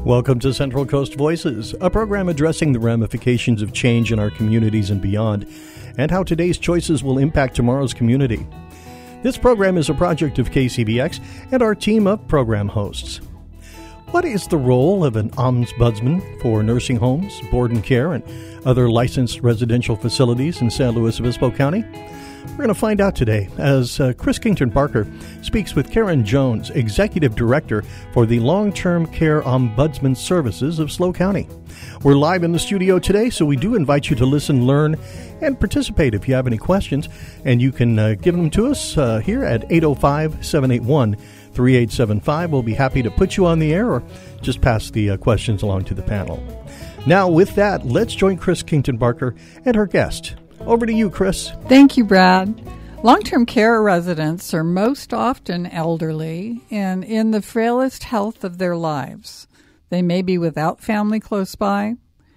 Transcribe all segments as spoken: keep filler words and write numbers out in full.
Welcome to Central Coast Voices, a program addressing the ramifications of change in our communities and beyond, and how today's choices will impact tomorrow's community. This program is a project of K C B X and our team of program hosts. What is the role of an ombudsman for nursing homes, board and care, and other licensed residential facilities in San Luis Obispo County? We're going to find out today as uh, Chris Kington Barker speaks with Karen Jones, Executive Director for the Long-Term Care Ombudsman Services of S L O County. We're live in the studio today, so we do invite you to listen, learn, and participate if you have any questions. And you can uh, give them to us uh, here at eight oh five, seven eight one, three eight seven five. We'll be happy to put you on the air or just pass the uh, questions along to the panel. Now, with that, let's join Chris Kington Barker and her guest. Over to you, Chris. Thank you, Brad. Long-term care residents are most often elderly and in the frailest health of their lives. They may be without family close by,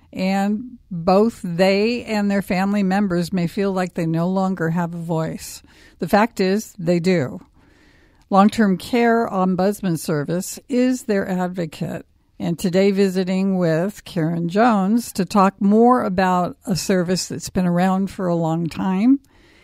and both they and their family members may feel like they no longer have a voice. The fact is, they do. Long-term care ombudsman service is their advocate. And today visiting with Karen Jones to talk more about a service that's been around for a long time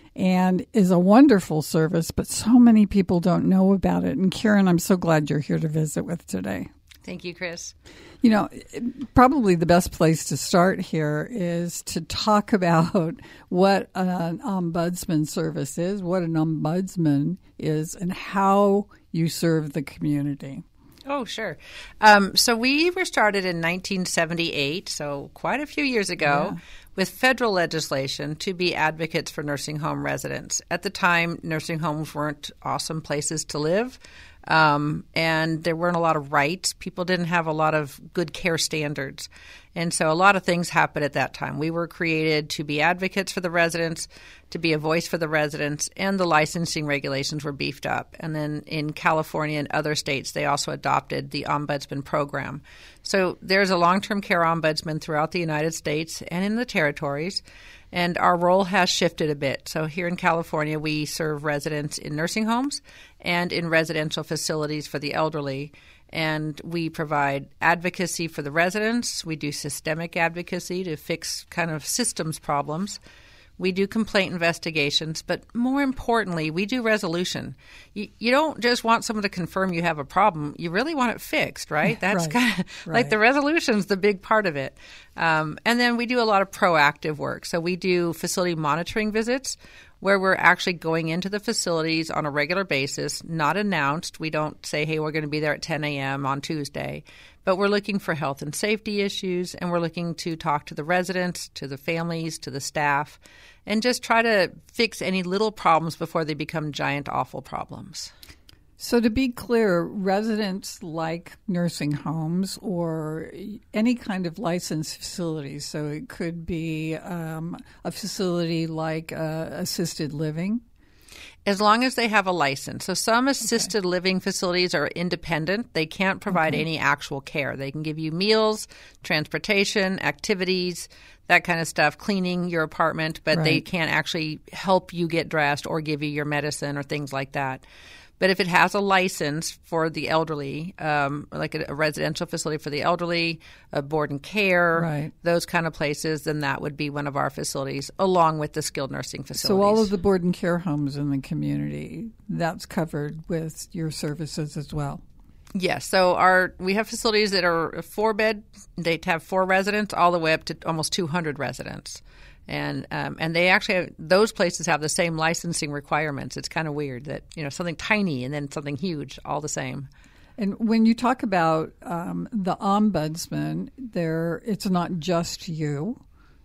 and is a wonderful service, but so many people don't know about it. And Karen, I'm so glad you're here to visit with today. Thank you, Chris. You know, probably the best place to start here is to talk about what an ombudsman service is, what an ombudsman is, and how you serve the community. Oh, sure. Um, so we were started in nineteen seventy-eight, so quite a few years ago, yeah. with federal legislation to be advocates for nursing home residents. At the time, nursing homes weren't awesome places to live, um, and there weren't a lot of rights. People didn't have a lot of good care standards. And so a lot of things happened at that time. We were created to be advocates for the residents, to be a voice for the residents, and the licensing regulations were beefed up. And then in California and other states, they also adopted the ombudsman program. So there's a long-term care ombudsman throughout the United States and in the territories, and our role has shifted a bit. So here in California, we serve residents in nursing homes and in residential facilities for the elderly. And we provide advocacy for the residents. We do systemic advocacy to fix kind of systems problems. We do complaint investigations, but more importantly, we do resolution. You, you don't just want someone to confirm you have a problem. You really want it fixed, right? That's right, kind of right. like the resolution's the big part of it. Um, and then we do a lot of proactive work. So we do facility monitoring visits where we're actually going into the facilities on a regular basis, not announced. We don't say, hey, we're going to be there at ten a.m. on Tuesday. But we're looking for health and safety issues, and we're looking to talk to the residents, to the families, to the staff, and just try to fix any little problems before they become giant, awful problems. So to be clear, residents like nursing homes or any kind of licensed facilities, so it could be um, a facility like uh, assisted living? As long as they have a license. So some assisted okay. living facilities are independent. They can't provide okay. any actual care. They can give you meals, transportation, activities, that kind of stuff, cleaning your apartment, but right. they can't actually help you get dressed or give you your medicine or things like that. But if it has a license for the elderly, um, like a, a residential facility for the elderly, a board and care, right. those kind of places, then that would be one of our facilities, along with the skilled nursing facilities. So all of the board and care homes in the community, that's covered with your services as well? Yes. So our we have facilities that are four-bed. They have four residents all the way up to almost two hundred residents. And um, and they actually have, those places have the same licensing requirements. It's kind of weird that, you know, something tiny and then something huge, all the same. And when you talk about um, the ombudsman, there, it's not just you.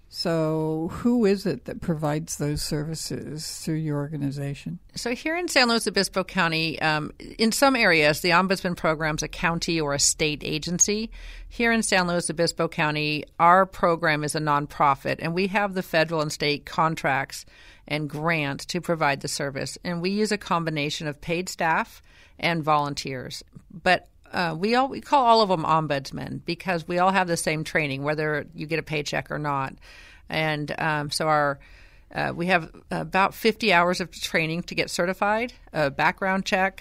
So who is it that provides those services through your organization? So here in San Luis Obispo County, um, in some areas, the Ombudsman program's a county or a state agency. Here in San Luis Obispo County, our program is a nonprofit, and we have the federal and state contracts and grants to provide the service. And we use a combination of paid staff and volunteers. But Uh, we all we call all of them ombudsmen because we all have the same training, whether you get a paycheck or not. And um, so our uh, we have about fifty hours of training to get certified, a background check,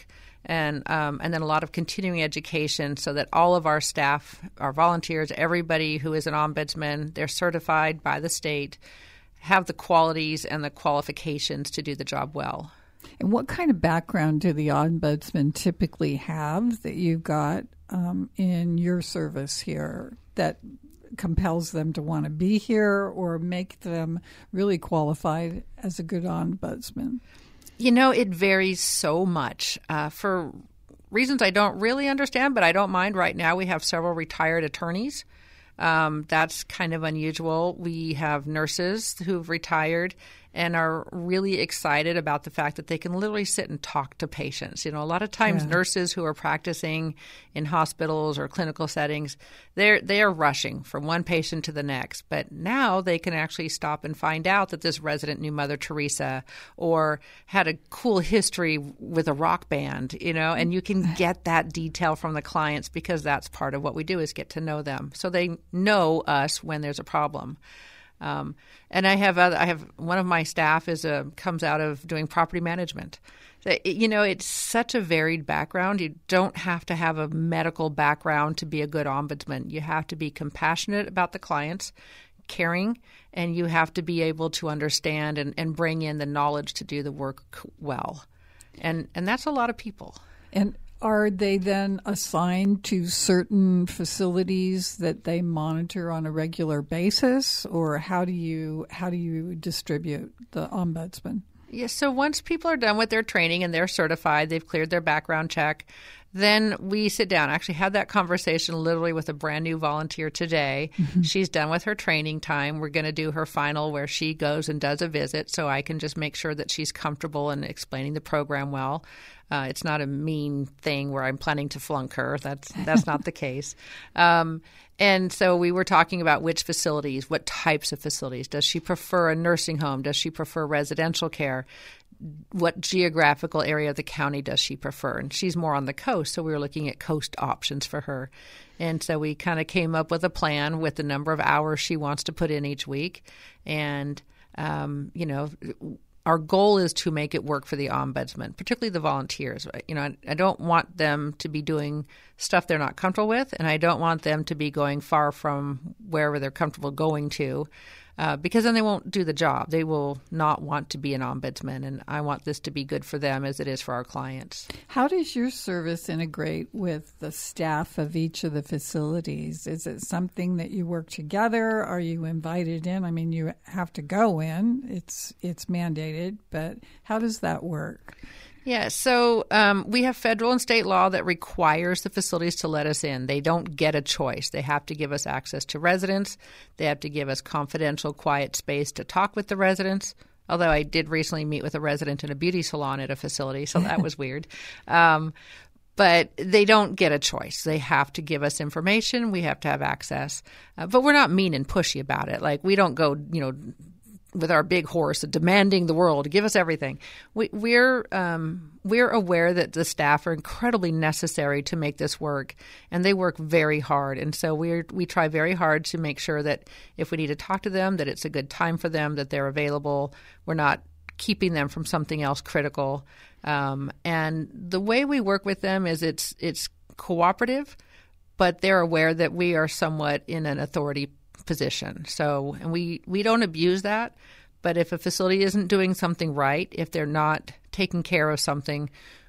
and um, and then a lot of continuing education so that all of our staff, our volunteers, everybody who is an ombudsman, they're certified by the state, have the qualities and the qualifications to do the job well. And what kind of background do the ombudsman typically have that you've got um, in your service here that compels them to want to be here or make them really qualified as a good ombudsman? You know, it varies so much. Uh, for reasons I don't really understand, but I don't mind right now, we have several retired attorneys. Um, that's kind of unusual. We have nurses who've retired and are really excited about the fact that they can literally sit and talk to patients. You know, a lot of times yeah. nurses who are practicing in hospitals or clinical settings, they're they are rushing from one patient to the next. But now they can actually stop and find out that this resident knew Mother Teresa or had a cool history with a rock band, you know, and you can get that detail from the clients because that's part of what we do is get to know them. So they know us when there's a problem. Um, and I have other, I have one of my staff is a comes out of doing property management. So, you know, it's such a varied background. You don't have to have a medical background to be a good ombudsman. You have to be compassionate about the clients, caring, and you have to be able to understand and, and bring in the knowledge to do the work well. And and that's a lot of people. And are they then assigned to certain facilities that they monitor on a regular basis, or how do you how do you distribute the ombudsman? Yeah, so once people are done with their training and they're certified, they've cleared their background check, then we sit down. I actually had that conversation literally with a brand new volunteer today. Mm-hmm. She's done with her training time. We're going to do her final where she goes and does a visit so I can just make sure that she's comfortable in explaining the program well. Uh, it's not a mean thing where I'm planning to flunk her. That's that's not the case. Um, and so we were talking about which facilities, what types of facilities. Does she prefer a nursing home? Does she prefer residential care? What geographical area of the county does she prefer? And she's more on the coast, so we were looking at coast options for her. And so we kind of came up with a plan with the number of hours she wants to put in each week. And, um, you know, our goal is to make it work for the ombudsman, particularly the volunteers. You know, I, I don't want them to be doing stuff they're not comfortable with, and I don't want them to be going far from wherever they're comfortable going to. Uh, because then they won't do the job. They will not want to be an ombudsman, and I want this to be good for them as it is for our clients. How does your service integrate with the staff of each of the facilities? Is it something that you work together? Are you invited in? I mean, you have to go in. It's it's mandated, but how does that work? Yeah, so um, we have federal and state law that requires the facilities to let us in. They don't get a choice. They have to give us access to residents. They have to give us confidential, quiet space to talk with the residents. Although I did recently meet with a resident in a beauty salon at a facility, so that was weird. Um, but they don't get a choice. They have to give us information. We have to have access. Uh, but we're not mean and pushy about it. Like, we don't go, you know, with our big horse, demanding the world, give us everything. We, we're um, we're aware that the staff are incredibly necessary to make this work, and they work very hard. And so we we try very hard to make sure that if we need to talk to them, that it's a good time for them, that they're available. We're not keeping them from something else critical. Um, and the way we work with them is it's it's cooperative, but they're aware that we are somewhat in an authority position. So, and we, we don't abuse that, but if a facility isn't doing something right, if they're not taking care of something,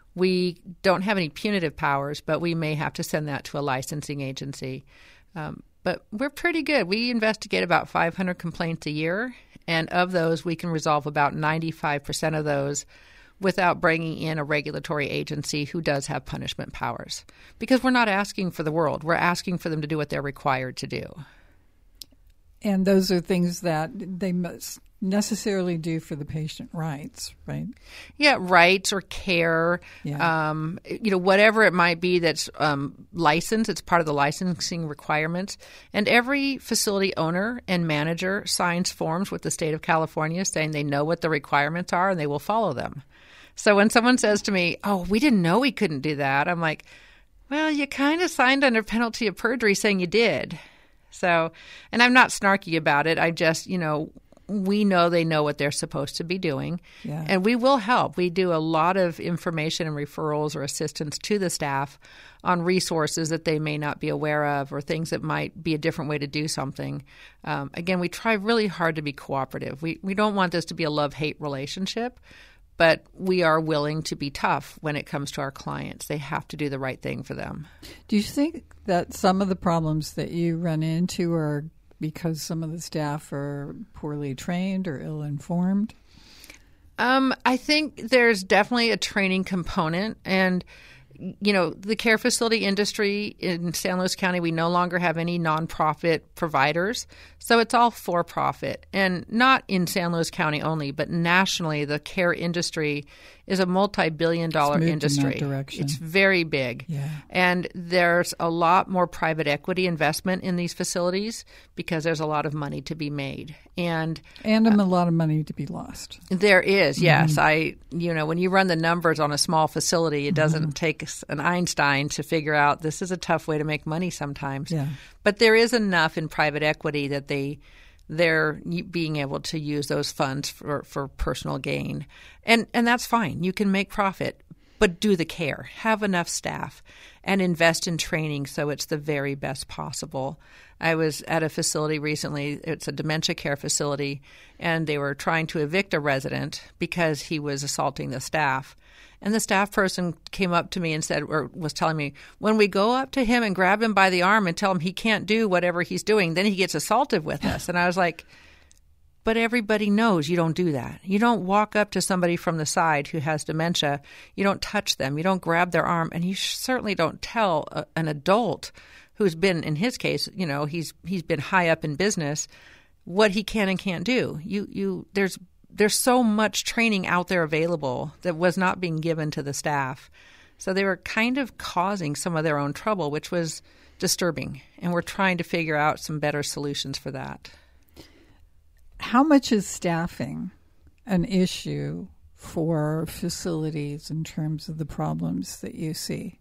we don't have any punitive powers, but we may have to send that to a licensing agency. Um, but we're pretty good. We investigate about five hundred complaints a year, and of those, we can resolve about ninety-five percent of those without bringing in a regulatory agency who does have punishment powers. Because we're not asking for the world. We're asking for them to do what they're required to do. And those are things that they must necessarily do for the patient rights, right? Yeah, rights or care, yeah. um, you know, whatever it might be that's um, licensed. It's part of the licensing requirements. And every facility owner and manager signs forms with the state of California saying they know what the requirements are and they will follow them. So when someone says to me, oh, we didn't know we couldn't do that, I'm like, well, you kind of signed under penalty of perjury saying you did. So, and I'm not snarky about it. I just, you know, we know they know what they're supposed to be doing, yeah. and we will help. We do a lot of information and referrals or assistance to the staff on resources that they may not be aware of or things that might be a different way to do something. Um, again, we try really hard to be cooperative. We we don't want this to be a love-hate relationship, but we are willing to be tough when it comes to our clients. They have to do the right thing for them. Do you think that some of the problems that you run into are because some of the staff are poorly trained or ill-informed? Um, I think there's definitely a training component. And, you know, the care facility industry in San Luis County, we no longer have any nonprofit providers. So it's all for-profit. And not in San Luis County only, but nationally, the care industry is a multi-billion dollar it's industry. In that direction. It's very big. Yeah. And there's a lot more private equity investment in these facilities because there's a lot of money to be made. And and uh, a lot of money to be lost. There is, yes. Mm-hmm. I, you know, when you run the numbers on a small facility, it doesn't mm-hmm. take an Einstein to figure out this is a tough way to make money sometimes. Yeah. But there is enough in private equity that they they're being able to use those funds for, for personal gain. And and that's fine. You can make profit, but do the care. Have enough staff and invest in training so it's the very best possible. I was at a facility recently. It's a dementia care facility, and they were trying to evict a resident because he was assaulting the staff. And the staff person came up to me and said, or was telling me, when we go up to him and grab him by the arm and tell him he can't do whatever he's doing, then he gets assaulted with us. And I was like, but everybody knows you don't do that. You don't walk up to somebody from the side who has dementia. You don't touch them. You don't grab their arm. And you certainly don't tell a, an adult who's been, in his case, you know, he's he's been high up in business, what he can and can't do. You you there's There's so much training out there available that was not being given to the staff. So they were kind of causing some of their own trouble, which was disturbing. And we're trying to figure out some better solutions for that. How much is staffing an issue for facilities in terms of the problems that you see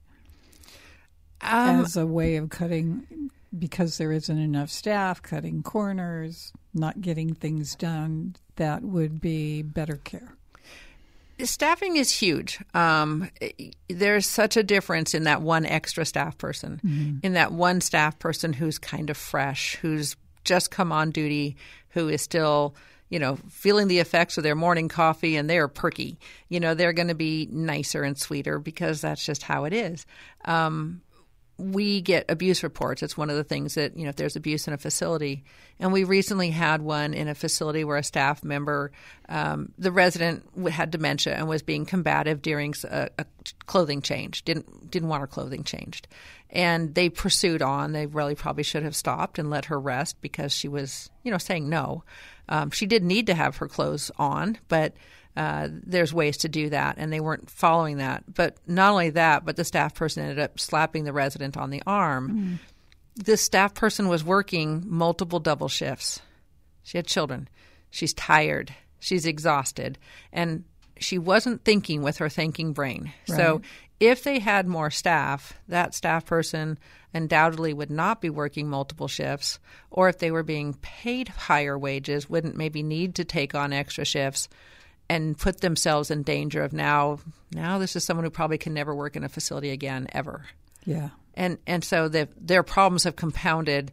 Um, as a way of cutting, because there isn't enough staff, cutting corners, not getting things done that would be better care? Staffing is huge. Um, there's such a difference in that one extra staff person, mm-hmm. in that one staff person who's kind of fresh, who's just come on duty, who is still, you know, feeling the effects of their morning coffee, and they're perky. You know, they're going to be nicer and sweeter because that's just how it is. Um, we get abuse reports. It's one of the things that, you know, if there's abuse in a facility. And we recently had one in a facility where a staff member, um, the resident had dementia and was being combative during a, a clothing change, didn't didn't want her clothing changed. And they pursued on. They really probably should have stopped and let her rest because she was, you know, saying no. Um, she did need to have her clothes on, but Uh, there's ways to do that, and they weren't following that. But not only that, but the staff person ended up slapping the resident on the arm. Mm. This staff person was working multiple double shifts. She had children. She's tired. She's exhausted. And she wasn't thinking with her thinking brain. Right. So if they had more staff, that staff person undoubtedly would not be working multiple shifts, or if they were being paid higher wages, wouldn't maybe need to take on extra shifts and put themselves in danger of now, now this is someone who probably can never work in a facility again, ever. Yeah. And and so the, their problems have compounded,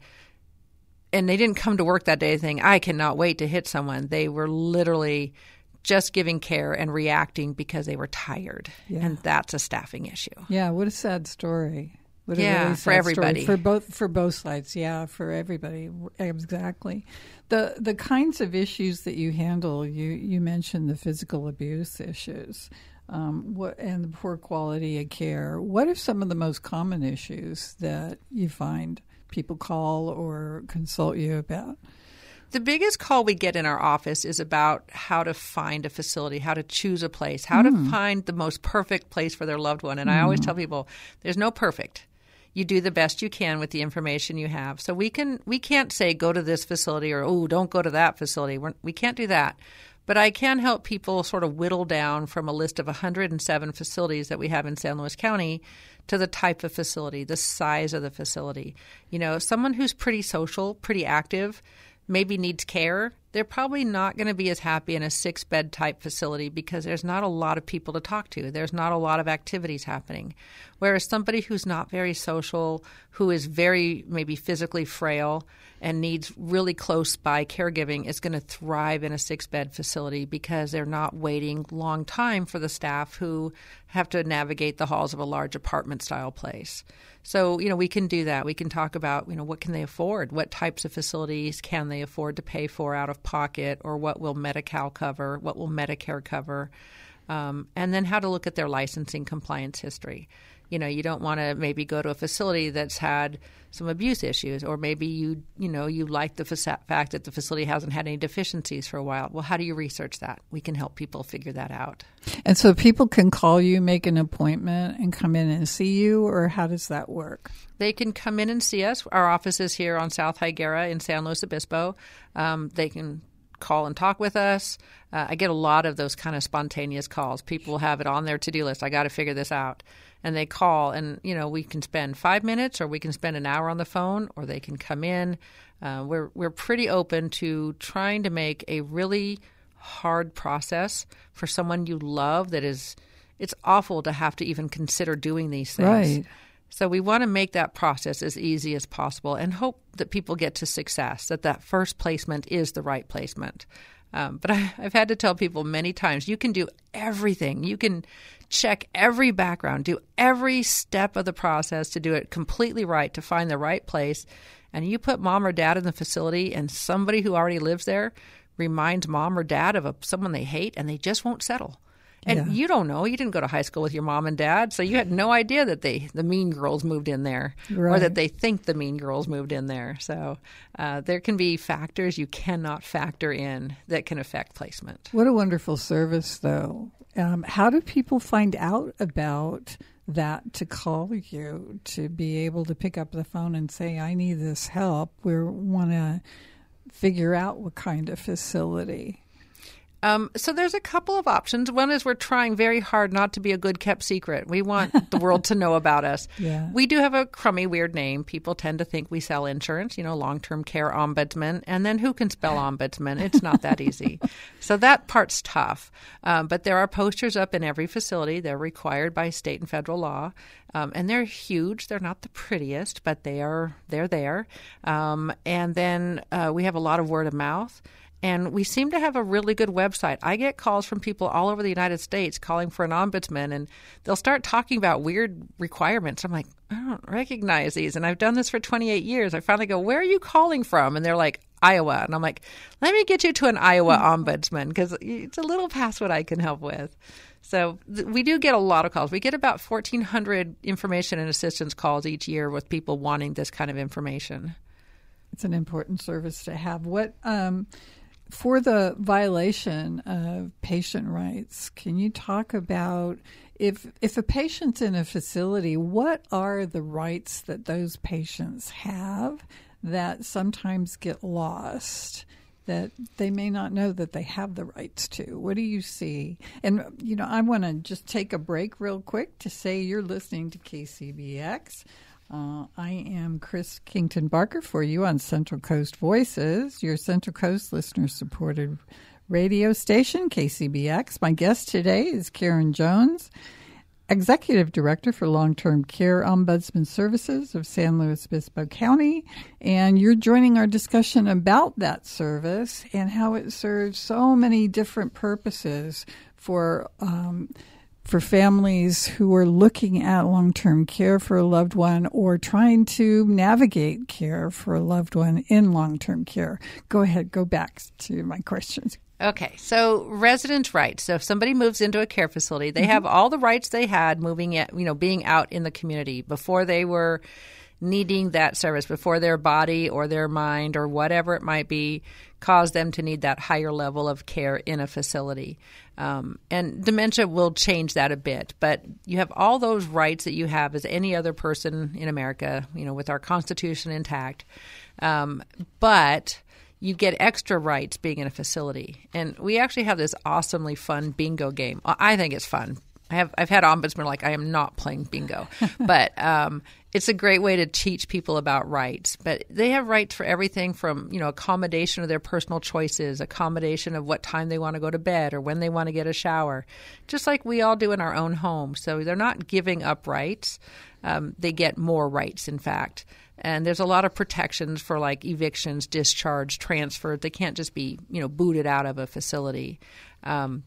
and they didn't come to work that day thinking, I cannot wait to hit someone. They were literally just giving care and reacting because they were tired. Yeah. And that's a staffing issue. Yeah, what a sad story. What a yeah, really for sad everybody. Story. For both for both sides, yeah, for everybody. Exactly. The the kinds of issues that you handle, you, you mentioned the physical abuse issues, um, what and the poor quality of care. What are some of the most common issues that you find people call or consult you about? The biggest call we get in our office is about how to find a facility, how to choose a place, how mm. to find the most perfect place for their loved one. And mm. I always tell people, there's no perfect. You do the best you can with the information you have. So we can we can't say go to this facility or oh don't go to that facility. We're, we can't do that. But I can help people sort of whittle down from a list of one hundred seven facilities that we have in San Luis County to the type of facility, the size of the facility. You know, someone who's pretty social, pretty active, maybe needs care they're probably not going to be as happy in a six-bed type facility because there's not a lot of people to talk to. There's not a lot of activities happening. Whereas somebody who's not very social, who is very maybe physically frail and needs really close-by caregiving is going to thrive in a six-bed facility because they're not waiting long time for the staff who have to navigate the halls of a large apartment-style place. So, you know, we can do that. We can talk about, you know, what can they afford? What types of facilities can they afford to pay for out of pocket, or what will Medi-Cal cover? What will Medicare cover? Um, and then how to look at their licensing compliance history. You know, you don't want to maybe go to a facility that's had some abuse issues, or maybe you, you know, you like the fa- fact that the facility hasn't had any deficiencies for a while. Well, how do you research that? We can help people figure that out. And so people can call you, make an appointment, and come in and see you, or how does that work? They can come in and see us. Our office is here on South Higuera in San Luis Obispo. Um, they can call and talk with us. Uh, I get a lot of those kind of spontaneous calls. People have it on their to-do list. I got to figure this out. And they call, and, you know, we can spend five minutes or we can spend an hour on the phone, or they can come in. Uh, we're we're pretty open to trying to make a really hard process for someone you love that is – it's awful to have to even consider doing these things. Right. So we want to make that process as easy as possible and hope that people get to success, that that first placement is the right placement. Um, but I, I've had to tell people many times, you can do everything. You can check every background, do every step of the process to do it completely right, to find the right place. And you put mom or dad in the facility, and somebody who already lives there reminds mom or dad of a, someone they hate, and they just won't settle. And Yeah. you don't know. You didn't go to high school with your mom and dad, so you had no idea that they the mean girls moved in there, or Right. that they think the mean girls moved in there. So uh, there can be factors you cannot factor in that can affect placement. What a wonderful service, though. Um, how do people find out about that to call you, to be able to pick up the phone and say, I need this help? We want to figure out what kind of facility. Um, so there's a couple of options. One is we're trying very hard not to be a good kept secret. We want the world to know about us. Yeah. We do have a crummy, weird name. People tend to think we sell insurance, you know, long-term care ombudsman. And then who can spell ombudsman? It's not that easy. So that part's tough. Um, but there are posters up in every facility. They're required by state and federal law. Um, and they're huge. They're not the prettiest, but they are, they're there. Um, and then uh, we have a lot of word of mouth. And we seem to have a really good website. I get calls from people all over the United States calling for an ombudsman, and they'll start talking about weird requirements. I'm like, I don't recognize these, and I've done this for twenty-eight years. I finally go, where are you calling from? And they're like, Iowa. And I'm like, let me get you to an Iowa ombudsman, because it's a little past what I can help with. So th- we do get a lot of calls. We get about fourteen hundred information and assistance calls each year with people wanting this kind of information. It's an important service to have. What um, for the violation of patient rights, can you talk about if if a patient's in a facility, what are the rights that those patients have that sometimes get lost, that they may not know that they have the rights to? What do you see? And, you know, I want to just take a break real quick to say you're listening to K C B X. Uh, I am Chris Kington Barker for you on Central Coast Voices, your Central Coast listener-supported radio station, K C B X. My guest today is Karen Jones, Executive Director for Long-Term Care Ombudsman Services of San Luis Obispo County, and you're joining our discussion about that service and how it serves so many different purposes for um, for families who are looking at long-term care for a loved one or trying to navigate care for a loved one in long-term care. Go ahead, go back to my questions. Okay, so resident rights. So if somebody moves into a care facility, they Mm-hmm. have all the rights they had moving, at, you know, being out in the community before they were needing that service, before their body or their mind or whatever it might be caused them to need that higher level of care in a facility. Um, and dementia will change that a bit, but you have all those rights that you have as any other person in America, you know, with our Constitution intact. Um, but you get extra rights being in a facility. And we actually have this awesomely fun bingo game. I think it's fun. I have I've had ombudsmen like I am not playing bingo, but um, it's a great way to teach people about rights. But they have rights for everything from, you know, accommodation of their personal choices, accommodation of what time they want to go to bed or when they want to get a shower, just like we all do in our own home. So they're not giving up rights. Um, they get more rights, in fact. And there's a lot of protections for like evictions, discharge, transfer. They can't just be, you know, booted out of a facility. Um,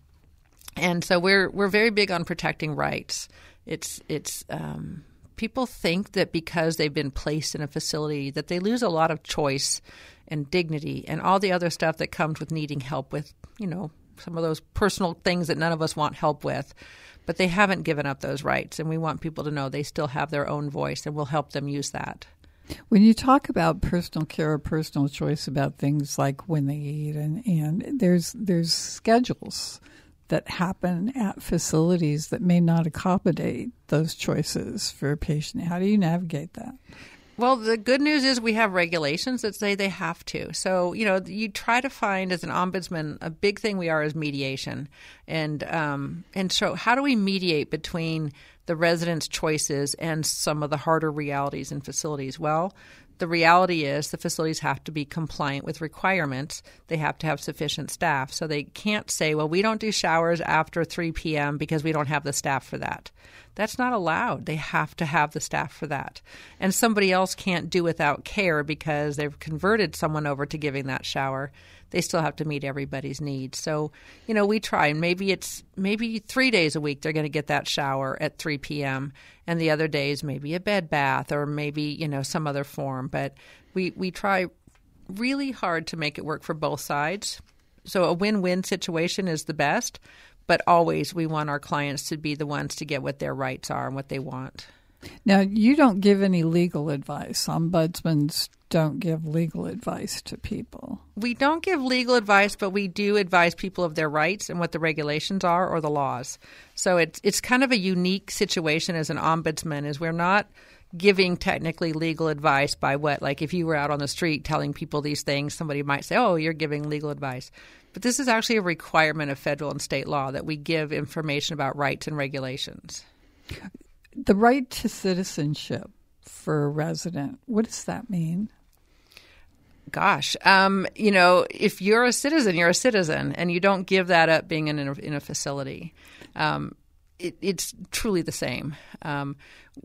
and so we're we're very big on protecting rights. It's it's um, people think that because they've been placed in a facility that they lose a lot of choice and dignity and all the other stuff that comes with needing help with, you know, some of those personal things that none of us want help with. But they haven't given up those rights, and we want people to know they still have their own voice, and we'll help them use that. When you talk about personal care or personal choice about things like when they eat, and, and there's there's schedules that happen at facilities that may not accommodate those choices for a patient. How do you navigate that? Well, the good news is we have regulations that say they have to. So, you know, you try to find as an ombudsman, a big thing we are is mediation. And um, and so how do we mediate between the residents' choices and some of the harder realities in facilities? Well, the reality is the facilities have to be compliant with requirements. They have to have sufficient staff. So they can't say, well, we don't do showers after three p.m. because we don't have the staff for that. That's not allowed. They have to have the staff for that. And somebody else can't do without care because they've converted someone over to giving that shower. They still have to meet everybody's needs. So, you know, we try. And maybe it's maybe three days a week they're going to get that shower at three p.m. And the other days maybe a bed bath or maybe, you know, some other form. But we, we try really hard to make it work for both sides. So a win-win situation is the best. But always we want our clients to be the ones to get what their rights are and what they want. Now, you don't give any legal advice. Ombudsmen don't give legal advice to people. We don't give legal advice, but we do advise people of their rights and what the regulations are or the laws. So it's it's kind of a unique situation as an ombudsman is we're not giving technically legal advice by what, like if you were out on the street telling people these things, somebody might say, oh, you're giving legal advice. But this is actually a requirement of federal and state law that we give information about rights and regulations. The right to citizenship for a resident, what does that mean? Gosh, um, you know, if you're a citizen, you're a citizen, and you don't give that up being in a, in a facility. Um, it, it's truly the same. Um,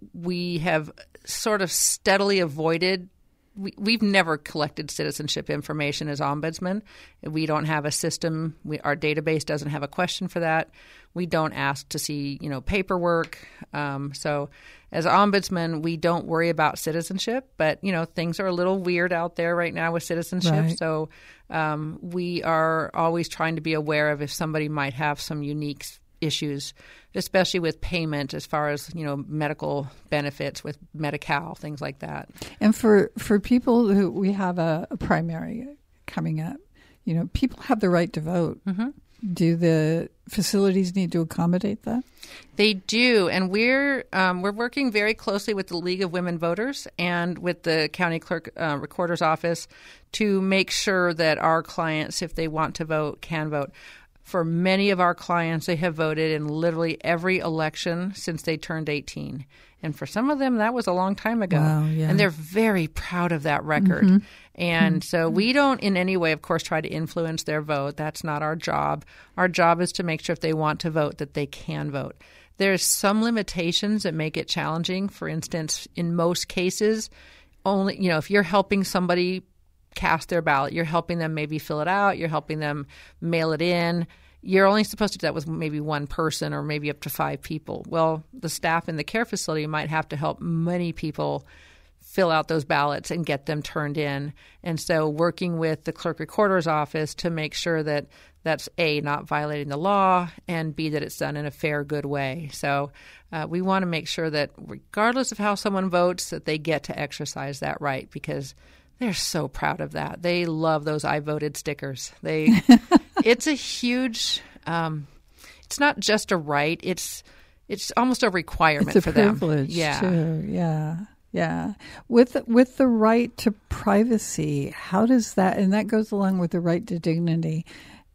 we have sort of steadily avoided We, we've never collected citizenship information as ombudsman. We don't have a system. We, our database doesn't have a question for that. We don't ask to see, you know, paperwork. Um, so as ombudsman, we don't worry about citizenship. But, you know, things are a little weird out there right now with citizenship. Right. So um, we are always trying to be aware of if somebody might have some unique issues, especially with payment as far as, you know, medical benefits with Medi-Cal, things like that. And for, for people who we have a, a primary coming up, you know, people have the right to vote. Mm-hmm. Do the facilities need to accommodate that? They do, and we're um, we're working very closely with the League of Women Voters and with the County Clerk uh, Recorder's Office to make sure that our clients, if they want to vote, can vote. For many of our clients, they have voted in literally every election since they turned eighteen. And for some of them, that was a long time ago. Wow, yeah. And they're very proud of that record. Mm-hmm. And mm-hmm. so we don't in any way, of course, try to influence their vote. That's not our job. Our job is to make sure if they want to vote that they can vote. There's some limitations that make it challenging. For instance, in most cases, only, you know, if you're helping somebody cast their ballot, you're helping them maybe fill it out, you're helping them mail it in. You're only supposed to do that with maybe one person or maybe up to five people. Well, the staff in the care facility might have to help many people fill out those ballots and get them turned in. And so working with the clerk recorder's office to make sure that that's A, not violating the law, and B, that it's done in a fair, good way. So uh, we want to make sure that regardless of how someone votes, that they get to exercise that right because they're so proud of that. They love those I voted stickers. They, it's a huge. Um, it's not just a right. It's it's almost a requirement it's a for them. Privilege yeah, too. yeah, yeah. With with the right to privacy, how does that? And that goes along with the right to dignity.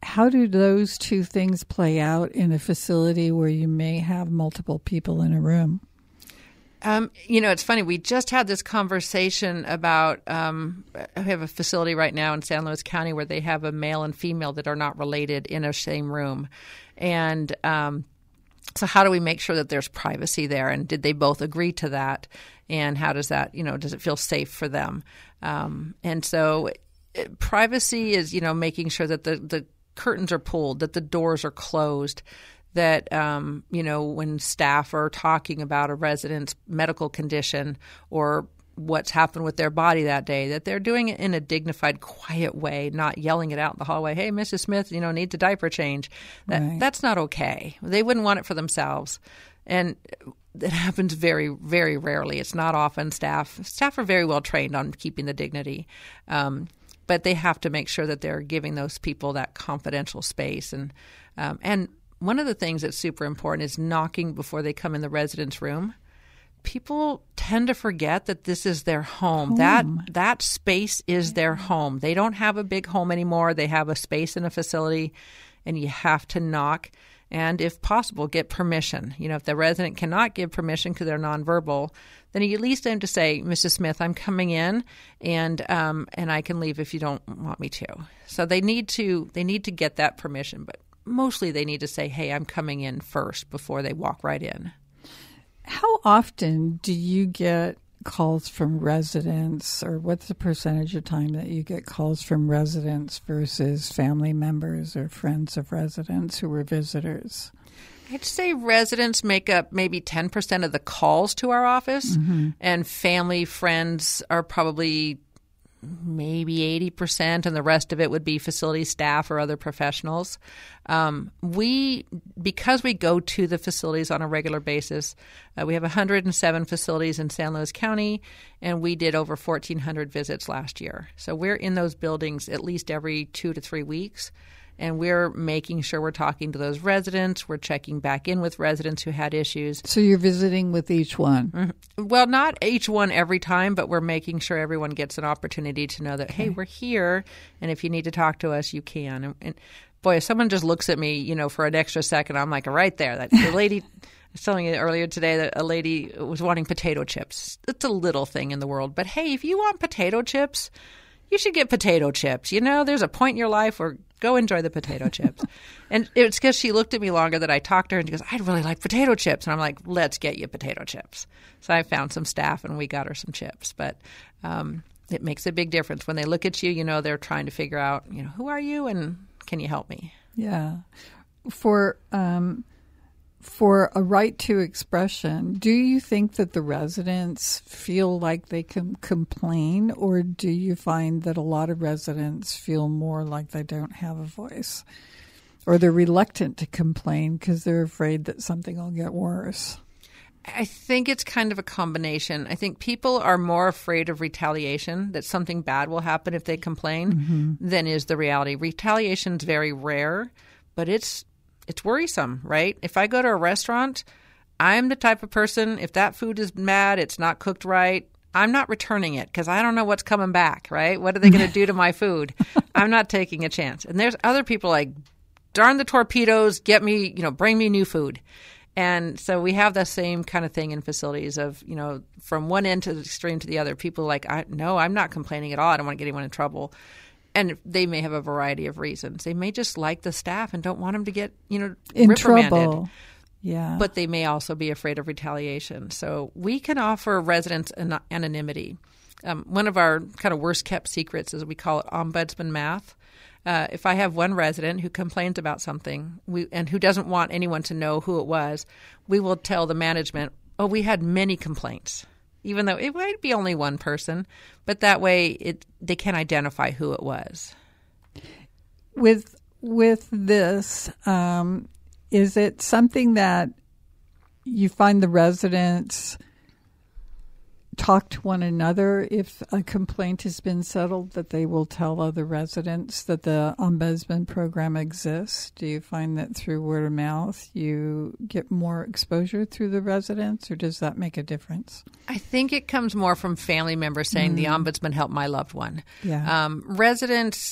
how do those two things play out in a facility where you may have multiple people in a room? Um, you know, it's funny. We just had this conversation about um, – we have a facility right now in San Luis County where they have a male and female that are not related in a same room. And um, so how do we make sure that there's privacy there? And did they both agree to that? And how does that – you know, does it feel safe for them? Um, and so it, privacy is, you know, making sure that the, the curtains are pulled, that the doors are closed, that, um, you know, when staff are talking about a resident's medical condition or what's happened with their body that day, that they're doing it in a dignified, quiet way, not yelling it out in the hallway, hey, Missus Smith, you know, needs a diaper change. That, right. That's not okay. They wouldn't want it for themselves. And it happens very, very rarely. It's not often. Staff staff are very well trained on keeping the dignity. Um, but they have to make sure that they're giving those people that confidential space. And um, and one of the things that's super important is knocking before they come in the resident's room. People tend to forget that this is their home. home. That that space is yeah. their home. They don't have a big home anymore. They have a space in a facility, and you have to knock and, if possible, get permission. You know, if the resident cannot give permission because they're nonverbal, then you at least aim to say, Missus Smith, I'm coming in, and um, and I can leave if you don't want me to. So they need to they need to get that permission, but mostly they need to say, hey, I'm coming in first before they walk right in. How often do you get calls from residents, or what's the percentage of time that you get calls from residents versus family members or friends of residents who were visitors? I'd say residents make up maybe ten percent of the calls to our office, mm-hmm. and family, friends are probably maybe eighty percent, and the rest of it would be facility staff or other professionals. Um, we, because we go to the facilities on a regular basis, uh, we have one hundred seven facilities in San Luis County, and we did over fourteen hundred visits last year. So we're in those buildings at least every two to three weeks. And we're making sure we're talking to those residents. We're checking back in with residents who had issues. So you're visiting with each one? Mm-hmm. Well, not each one every time, but we're making sure everyone gets an opportunity to know that, okay. hey, we're here, and if you need to talk to us, you can. And, and boy, if someone just looks at me, you know, for an extra second, I'm like, right there. That the lady, I was telling you earlier today that a lady was wanting potato chips. It's a little thing in the world. But hey, if you want potato chips, you should get potato chips. You know, there's a point in your life where go enjoy the potato chips. And it's because she looked at me longer that I talked to her, and she goes, I'd really like potato chips. And I'm like, let's get you potato chips. So I found some staff, and we got her some chips. But um, it makes a big difference. When they look at you, you know, they're trying to figure out, you know, who are you and can you help me? Yeah. For um, for a right to expression, do you think that the residents feel like they can complain, or do you find that a lot of residents feel more like they don't have a voice, or they're reluctant to complain because they're afraid that something will get worse? I think it's kind of a combination. I think people are more afraid of retaliation, that something bad will happen if they complain, mm-hmm. than is the reality. Retaliation is very rare, but it's It's worrisome, right? If I go to a restaurant, I'm the type of person, if that food is bad, it's not cooked right, I'm not returning it because I don't know what's coming back, right? What are they going to do to my food? I'm not taking a chance. And there's other people like, darn the torpedoes, get me, you know, bring me new food. And so we have the same kind of thing in facilities of, you know, from one end to the extreme to the other. People are like, I, no, I'm not complaining at all. I don't want to get anyone in trouble. And they may have a variety of reasons. They may just like the staff and don't want them to get, you know, in reprimanded. trouble. Yeah. But they may also be afraid of retaliation. So we can offer residents an- anonymity. Um, one of our kind of worst kept secrets is we call it ombudsman math. Uh, if I have one resident who complains about something we, and who doesn't want anyone to know who it was, we will tell the management, oh, we had many complaints, even though it might be only one person. But that way it they can identify who it was. With with this, um, is it something that you find the residents talk to one another if a complaint has been settled, that they will tell other residents that the ombudsman program exists? Do you find that through word of mouth you get more exposure through the residents, or does that make a difference? I think it comes more from family members saying mm. the ombudsman helped my loved one. Yeah. Um, residents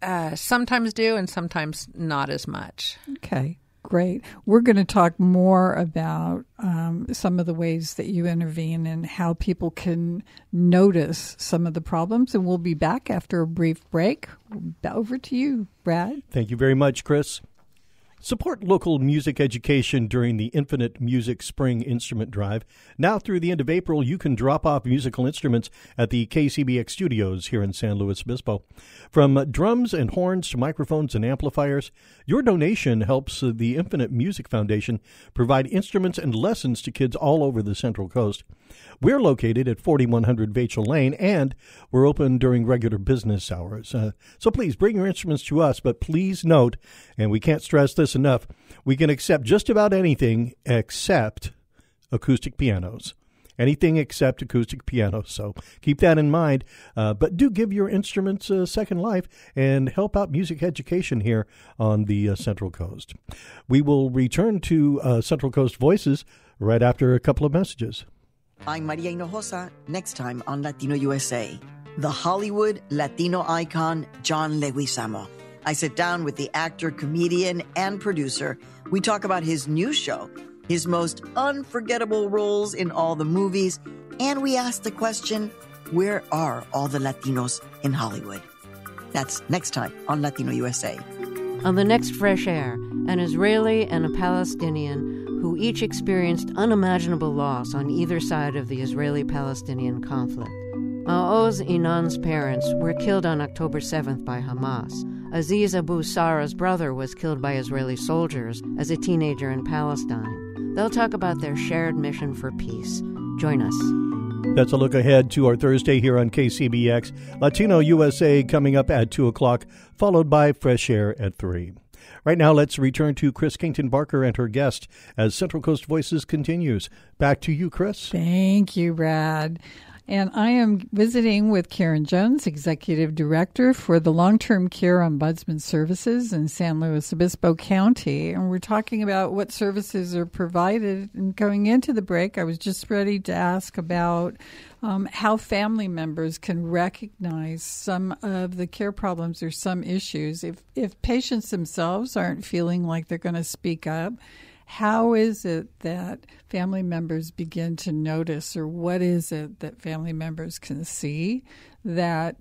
Uh, sometimes do, and sometimes not as much. Okay, great. We're going to talk more about um, some of the ways that you intervene and how people can notice some of the problems. And we'll be back after a brief break. Over to you, Brad. Thank you very much, Chris. Support local music education during the Infinite Music Spring Instrument Drive. Now through the end of April, you can drop off musical instruments at the K C B X studios here in San Luis Obispo. From drums and horns to microphones and amplifiers, your donation helps the Infinite Music Foundation provide instruments and lessons to kids all over the Central Coast. We're located at forty-one hundred Vachel Lane, and we're open during regular business hours. Uh, so please bring your instruments to us, but please note, and we can't stress this enough, we can accept just about anything except acoustic pianos. Anything except acoustic pianos. So keep that in mind. Uh, but do give your instruments a second life and help out music education here on the uh, Central Coast. We will return to uh, Central Coast Voices right after a couple of messages. I'm Maria Hinojosa, next time on Latino U S A. The Hollywood Latino icon, John Leguizamo. I sit down with the actor, comedian, and producer. We talk about his new show, his most unforgettable roles in all the movies, and we ask the question, where are all the Latinos in Hollywood? That's next time on Latino U S A. On the next Fresh Air, an Israeli and a Palestinian who each experienced unimaginable loss on either side of the Israeli-Palestinian conflict. Maoz Inan's parents were killed on October seventh by Hamas. Aziz Abu Sarah's brother was killed by Israeli soldiers as a teenager in Palestine. They'll talk about their shared mission for peace. Join us. That's a look ahead to our Thursday here on K C B X. Latino U S A coming up at two o'clock, followed by Fresh Air at three. Right now, let's return to Chris Kington Barker and her guest as Central Coast Voices continues. Back to you, Chris. Thank you, Brad. And I am visiting with Karen Jones, Executive Director for the Long-Term Care Ombudsman Services in San Luis Obispo County. And we're talking about what services are provided. And going into the break, I was just ready to ask about um, how family members can recognize some of the care problems or some issues. If, if patients themselves aren't feeling like they're going to speak up, how is it that family members begin to notice, or what is it that family members can see that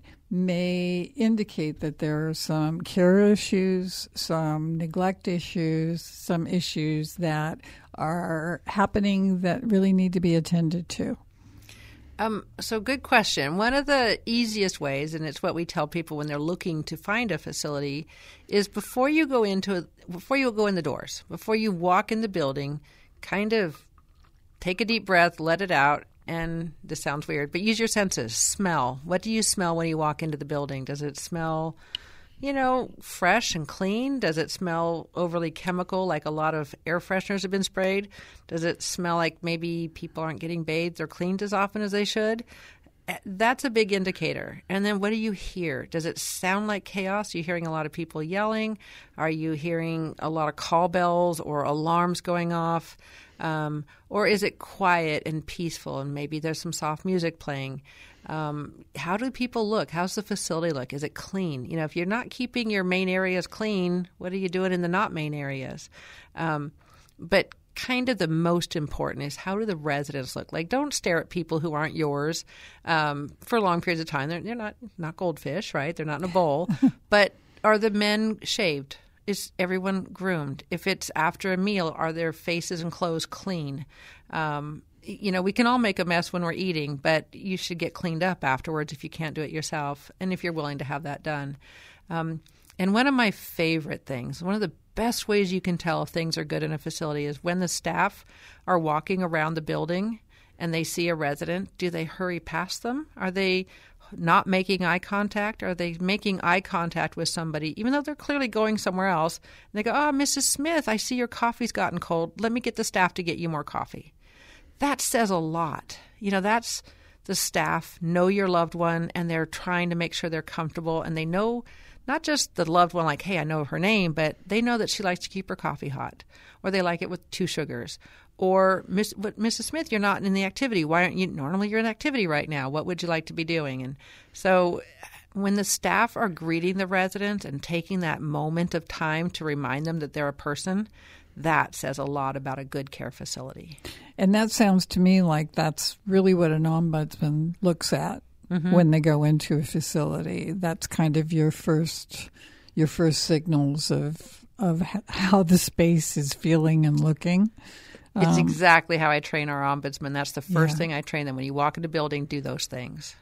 may indicate that there are some care issues, some neglect issues, some issues that are happening that really need to be attended to? Um, so good question. One of the easiest ways, and it's what we tell people when they're looking to find a facility, is before you go into a, before you go in the doors, before you walk in the building, kind of take a deep breath, let it out, and this sounds weird, but use your senses. Smell. What do you smell when you walk into the building? Does it smell, you know, fresh and clean? Does it smell overly chemical, like a lot of air fresheners have been sprayed? Does it smell like maybe people aren't getting bathed or cleaned as often as they should? That's a big indicator. And then what do you hear? Does it sound like chaos? Are you hearing a lot of people yelling? Are you hearing a lot of call bells or alarms going off? Um, or is it quiet and peaceful and maybe there's some soft music playing? Um, how do people look? How's the facility look? Is it clean? You know, if you're not keeping your main areas clean, what are you doing in the not main areas? Um, but kind of the most important is, how do the residents look? Like, don't stare at people who aren't yours um, for long periods of time. They're, they're not, not goldfish, right? They're not in a bowl. But are the men shaved? Is everyone groomed? If it's after a meal, are their faces and clothes clean? Um, you know, we can all make a mess when we're eating, but you should get cleaned up afterwards if you can't do it yourself and if you're willing to have that done. Um, and one of my favorite things, one of the best ways you can tell if things are good in a facility is when the staff are walking around the building and they see a resident, do they hurry past them? Are they not making eye contact? Are they making eye contact with somebody, even though they're clearly going somewhere else? And they go, oh, Missus Smith, I see your coffee's gotten cold. Let me get the staff to get you more coffee. That says a lot. You know, that's the staff know your loved one, and they're trying to make sure they're comfortable, and they know not just the loved one, like, hey, I know her name, but they know that she likes to keep her coffee hot, or they like it with two sugars. Or, Miss, but Missus Smith, you're not in the activity. Why aren't you? Normally you're in activity right now. What would you like to be doing? And so when the staff are greeting the residents and taking that moment of time to remind them that they're a person, that says a lot about a good care facility. And that sounds to me like that's really what an ombudsman looks at mm-hmm. when they go into a facility. That's kind of your first your first signals of of how the space is feeling and looking. It's um, exactly how I train our ombudsman. That's the first yeah. thing I train them. When you walk into the building, do those things.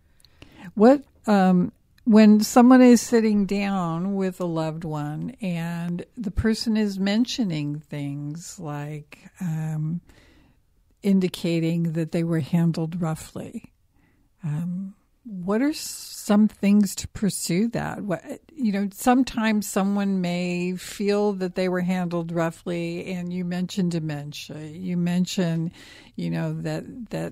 What um, when someone is sitting down with a loved one and the person is mentioning things like um, indicating that they were handled roughly, um, what are some things to pursue that? What, you know, sometimes someone may feel that they were handled roughly, and you mentioned dementia. You mentioned, you know, that that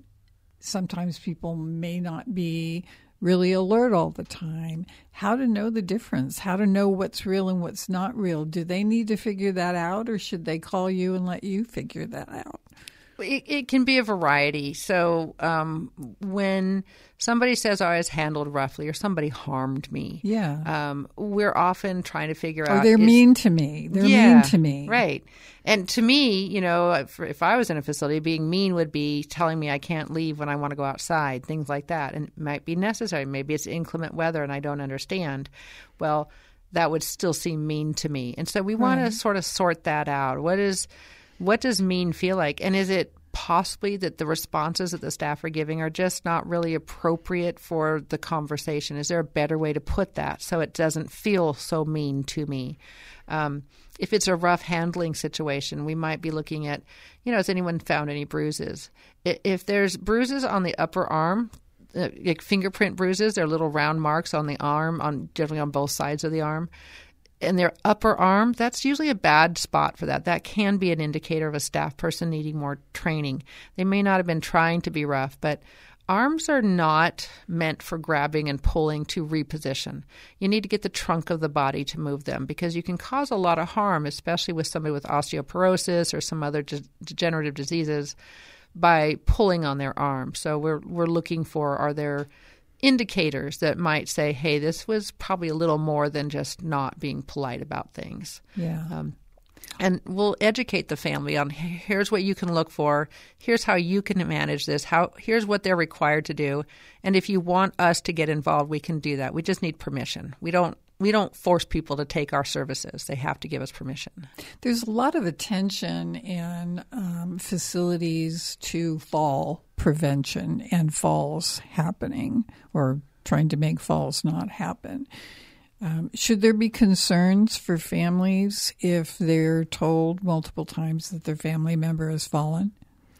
sometimes people may not be really alert all the time. How to know the difference? How to know what's real and what's not real? Do they need to figure that out, or should they call you and let you figure that out? It, it can be a variety. So um, when somebody says, oh, I was handled roughly, or somebody harmed me, yeah, um, we're often trying to figure or out. Or they're is, mean to me. They're yeah, mean to me. Right. And to me, you know, if, if I was in a facility, being mean would be telling me I can't leave when I want to go outside, things like that. And it might be necessary. Maybe it's inclement weather and I don't understand. Well, that would still seem mean to me. And so we want right. to sort of sort that out. What is, what does mean feel like? And is it possibly that the responses that the staff are giving are just not really appropriate for the conversation? Is there a better way to put that so it doesn't feel so mean to me? Um, if it's a rough handling situation, we might be looking at, you know, has anyone found any bruises? If there's bruises on the upper arm, uh, like fingerprint bruises, they're little round marks on the arm, on generally on both sides of the arm, and their upper arm, that's usually a bad spot for that. That can be an indicator of a staff person needing more training. They may not have been trying to be rough, but arms are not meant for grabbing and pulling to reposition. You need to get the trunk of the body to move them, because you can cause a lot of harm, especially with somebody with osteoporosis or some other de- degenerative diseases, by pulling on their arm. So we're we're looking for, are there indicators that might say, hey, this was probably a little more than just not being polite about things. Yeah. Um, and we'll educate the family on, here's what you can look for, here's how you can manage this, how here's what they're required to do. And if you want us to get involved, we can do that. We just need permission. We don't we don't force people to take our services. They have to give us permission. There's a lot of attention in um, facilities to fall prevention and falls happening, or trying to make falls not happen. Um, should there be concerns for families if they're told multiple times that their family member has fallen?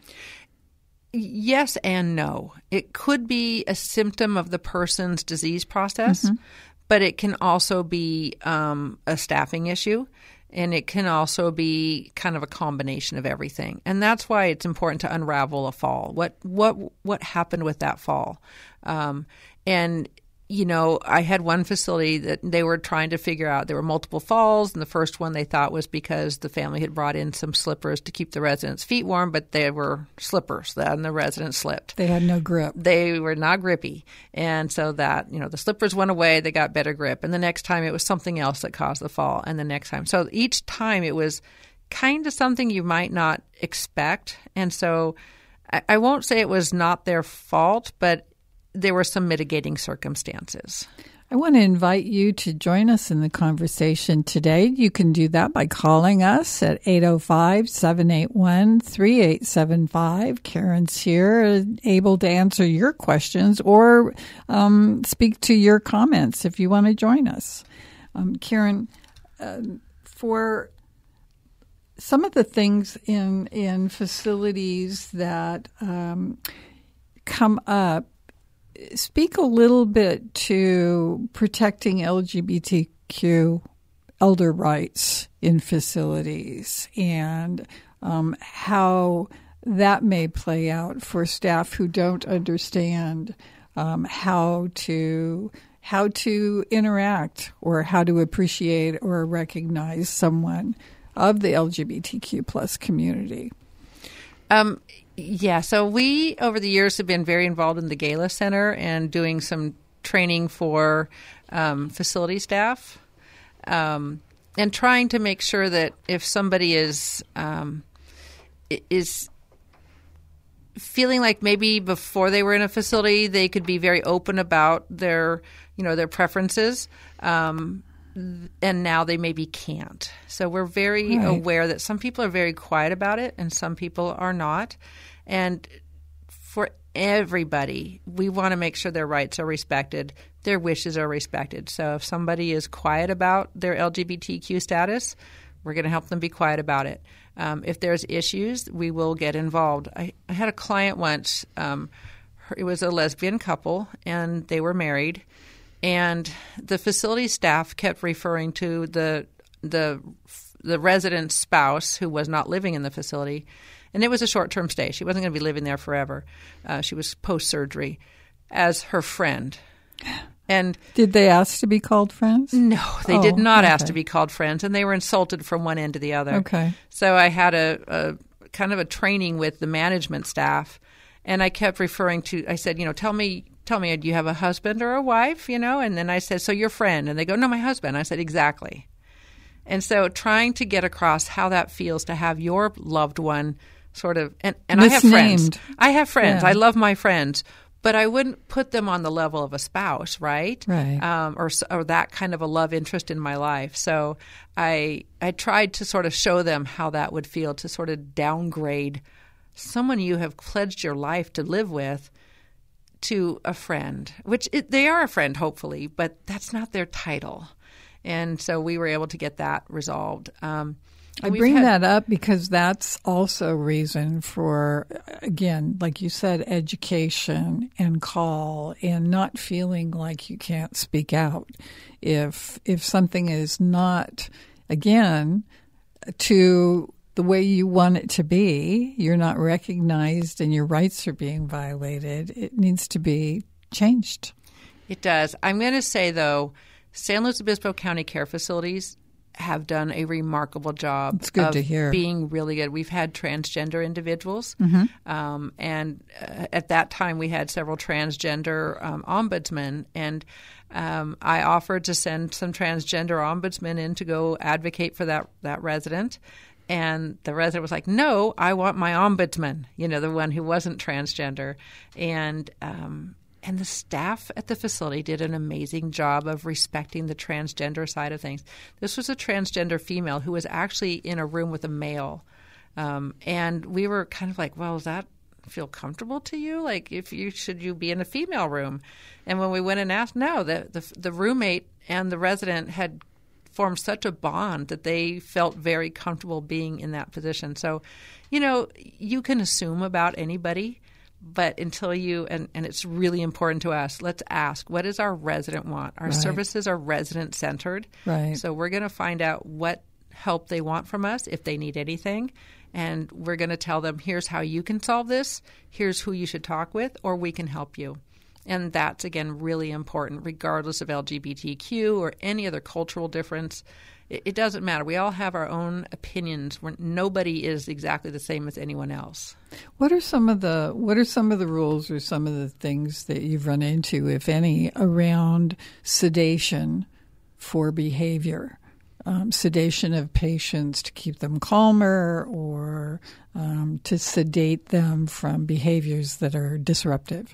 Yes and no. It could be a symptom of the person's disease process, mm-hmm. but it can also be um, a staffing issue, and it can also be kind of a combination of everything. And that's why it's important to unravel a fall. What what what happened with that fall? Um, and You know, I had one facility that they were trying to figure out. There were multiple falls, and the first one they thought was because the family had brought in some slippers to keep the residents' feet warm, but they were slippers, and the residents slipped. They had no grip. They were not grippy. And so that, you know, the slippers went away, they got better grip. And the next time it was something else that caused the fall, and the next time. So each time it was kind of something you might not expect. And so I, I won't say it was not their fault, but there were some mitigating circumstances. I want to invite you to join us in the conversation today. You can do that by calling us at eight oh five, seven eight one, three eight seven five. Karen's here, able to answer your questions or um, speak to your comments if you want to join us. Um, Karen, uh, for some of the things in, in facilities that um, come up, speak a little bit to protecting L G B T Q elder rights in facilities and um, how that may play out for staff who don't understand um, how to how to interact or how to appreciate or recognize someone of the L G B T Q plus community. Um. Yeah, so we, over the years, have been very involved in the Gala Center and doing some training for um, facility staff, um, and trying to make sure that if somebody is um, is feeling like maybe before they were in a facility they could be very open about their you know their preferences, um, and now they maybe can't. So we're very right. aware that some people are very quiet about it and some people are not. And for everybody, we want to make sure their rights are respected, their wishes are respected. So if somebody is quiet about their L G B T Q status, we're going to help them be quiet about it. Um, if there's issues, we will get involved. I, I had a client once. Um, her, it was a lesbian couple, and they were married. And the facility staff kept referring to the the the resident's spouse who was not living in the facility, and it was a short-term stay. She wasn't going to be living there forever. Uh, she was post-surgery, as her friend. And did they ask to be called friends? No, they oh, did not okay. ask to be called friends, and they were insulted from one end to the other. Okay. So I had a, a kind of a training with the management staff, and I kept referring to. I said, you know, tell me. Tell me, do you have a husband or a wife, you know? And then I said, so your friend. And they go, no, my husband. I said, exactly. And so trying to get across how that feels to have your loved one sort of – and, and I have friends. I have friends. Yeah. I love my friends. But I wouldn't put them on the level of a spouse, right? Right. Um, or, or that kind of a love interest in my life. So I I tried to sort of show them how that would feel to sort of downgrade someone you have pledged your life to live with to a friend, which it, they are a friend, hopefully, but that's not their title. And so we were able to get that resolved. Um, I bring had, that up because that's also reason for, again, like you said, education and call and not feeling like you can't speak out. If if something is not, again, to the way you want it to be, you're not recognized and your rights are being violated, it needs to be changed. It does. I'm going to say, though, San Luis Obispo County Care Facilities have done a remarkable job it's good of to hear. being really good. We've had transgender individuals, mm-hmm. um, and uh, at that time we had several transgender um, ombudsmen, and um, I offered to send some transgender ombudsmen in to go advocate for that, that resident. And the resident was like, no, I want my ombudsman, you know, the one who wasn't transgender. And um, and the staff at the facility did an amazing job of respecting the transgender side of things. This was a transgender female who was actually in a room with a male. Um, and we were kind of like, well, does that feel comfortable to you? Like, if you should you be in a female room? And when we went and asked, no, the the, the roommate and the resident had formed such a bond that they felt very comfortable being in that position. So, you know, you can assume about anybody, but until you, and, and it's really important to us, let's ask, what does our resident want? Our right. services are resident-centered. Right. So we're going to find out what help they want from us, if they need anything, and we're going to tell them, here's how you can solve this, here's who you should talk with, or we can help you. And that's, again, really important, regardless of L G B T Q or any other cultural difference. It, it doesn't matter. We all have our own opinions. We're, nobody is exactly the same as anyone else. What are some of the What are some of the rules or some of the things that you've run into, if any, around sedation for behavior? Um, sedation of patients to keep them calmer or um, to sedate them from behaviors that are disruptive?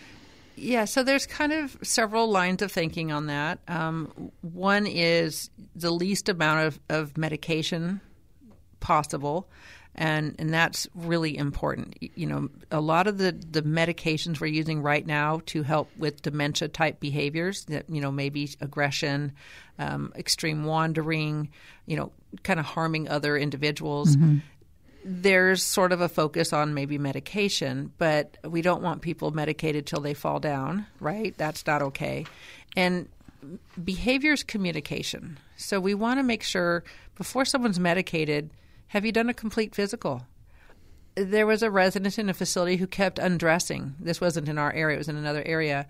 Yeah, so there's kind of several lines of thinking on that. Um, one is the least amount of, of medication possible, and and that's really important. You know, a lot of the, the medications we're using right now to help with dementia-type behaviors, that, you know, maybe aggression, um, extreme wandering, you know, kind of harming other individuals, mm-hmm. there's sort of a focus on maybe medication, but we don't want people medicated till they fall down, right? That's not okay. And behaviors communication. So we want to make sure before someone's medicated, have you done a complete physical? There was a resident in a facility who kept undressing. This wasn't in our area. It was in another area.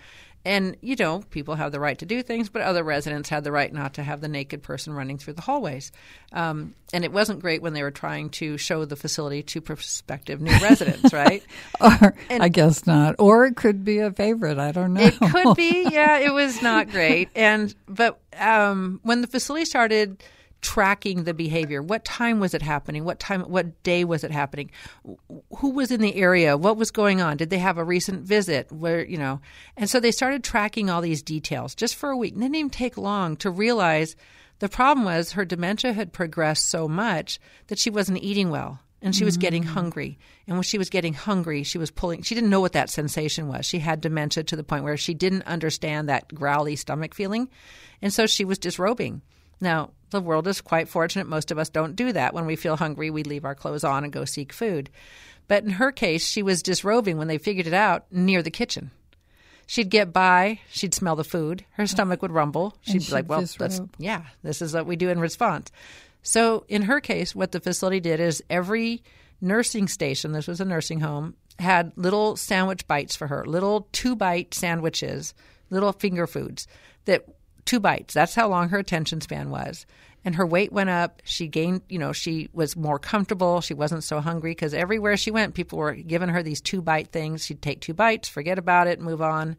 And, you know, people have the right to do things, but other residents had the right not to have the naked person running through the hallways. Um, and it wasn't great when they were trying to show the facility to prospective new residents, right? Or And I guess not. Or it could be a favorite. I don't know. it could be. Yeah, it was not great. And but um, when the facility started tracking the behavior, what time was it happening? What time? What day was it happening? Who was in the area? What was going on? Did they have a recent visit? Where you know? And so they started tracking all these details just for a week. It didn't even take long to realize the problem was her dementia had progressed so much that she wasn't eating well. And she was mm-hmm. getting hungry. And when she was getting hungry, she was pulling – she didn't know what that sensation was. She had dementia to the point where she didn't understand that growly stomach feeling. And so she was disrobing. Now, the world is quite fortunate. Most of us don't do that. When we feel hungry, we leave our clothes on and go seek food. But in her case, she was disrobing when they figured it out near the kitchen. She'd get by. She'd smell the food. Her stomach would rumble. She'd be like, well, that's – yeah, this is what we do in response. So in her case, what the facility did is every nursing station, this was a nursing home, had little sandwich bites for her, little two-bite sandwiches, little finger foods, that two bites. That's how long her attention span was. And her weight went up. She gained, you know, she was more comfortable. She wasn't so hungry because everywhere she went, people were giving her these two-bite things. She'd take two bites, forget about it, move on.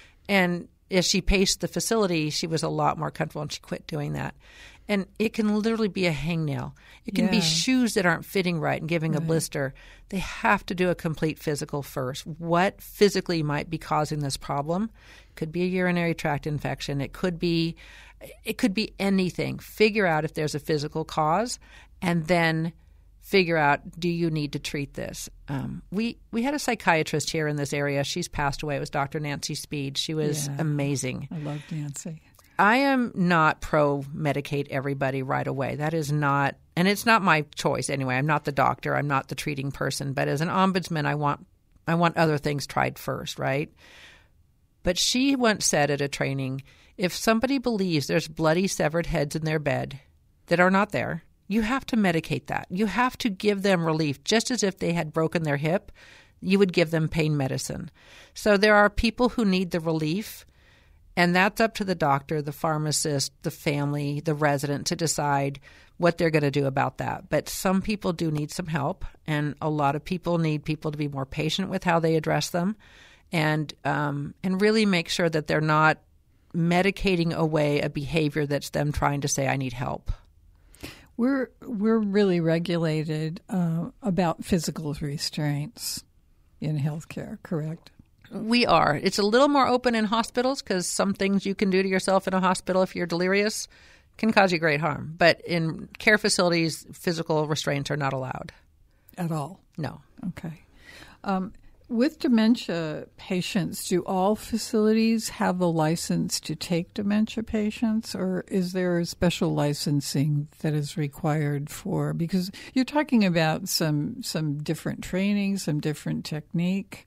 And as she paced the facility, she was a lot more comfortable, and she quit doing that. And it can literally be a hangnail. It can yeah. be shoes that aren't fitting right and giving right. a blister. They have to do a complete physical first. What physically might be causing this problem? Could be a urinary tract infection. It could be it could be anything. Figure out if there's a physical cause, and then figure out, do you need to treat this? Um, we, we had a psychiatrist here in this area. She's passed away. It was Doctor Nancy Speed. She was yeah. amazing. I love Nancy. I am not pro-medicate everybody right away. That is not – and it's not my choice anyway. I'm not the doctor. I'm not the treating person. But as an ombudsman, I want I want other things tried first, right? But she once said at a training, if somebody believes there's bloody severed heads in their bed that are not there, you have to medicate that. You have to give them relief, just as if they had broken their hip, you would give them pain medicine. So there are people who need the relief. And that's up to the doctor, the pharmacist, the family, the resident to decide what they're going to do about that. But some people do need some help, and a lot of people need people to be more patient with how they address them, and um, and really make sure that they're not medicating away a behavior that's them trying to say, I need help. We're we're really regulated uh, about physical restraints in healthcare, correct? We are. It's a little more open in hospitals because some things you can do to yourself in a hospital if you're delirious can cause you great harm. But in care facilities, physical restraints are not allowed. At all? No. Okay. Um, with dementia patients, do all facilities have a license to take dementia patients, or is there a special licensing that is required for? Because you're talking about some some different training, some different technique.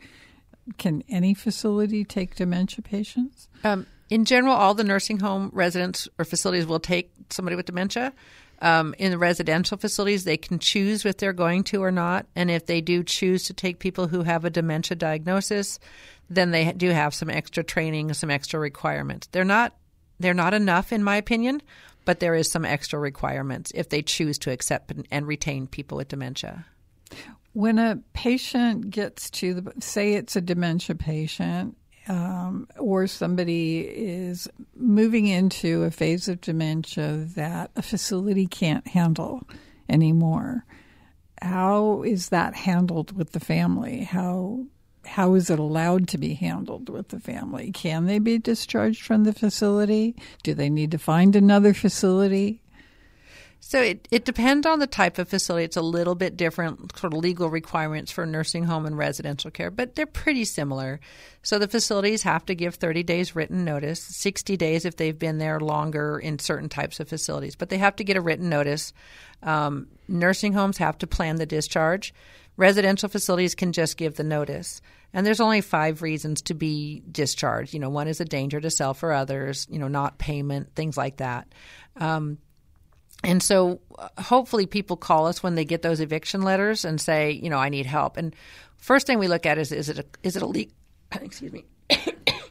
Can any facility take dementia patients? Um, in general, all the nursing home residents or facilities will take somebody with dementia. Um, in the residential facilities, they can choose if they're going to or not. And if they do choose to take people who have a dementia diagnosis, then they do have some extra training, some extra requirements. They're not they're not enough, in my opinion, but there is some extra requirements if they choose to accept and retain people with dementia. When a patient gets to the, say it's a dementia patient, um, or somebody is moving into a phase of dementia that a facility can't handle anymore, how is that handled with the family? How how is it allowed to be handled with the family? Can they be discharged from the facility? Do they need to find another facility? So it, it depends on the type of facility. It's a little bit different sort of legal requirements for nursing home and residential care, but they're pretty similar. So the facilities have to give thirty days written notice, sixty days if they've been there longer in certain types of facilities. But they have to get a written notice. Um, nursing homes have to plan the discharge. Residential facilities can just give the notice. And there's only five reasons to be discharged. You know, one is a danger to self or others, you know, not payment, things like that. Um And so hopefully people call us when they get those eviction letters and say, you know, I need help. And first thing we look at is, is it a, is it a le- excuse me,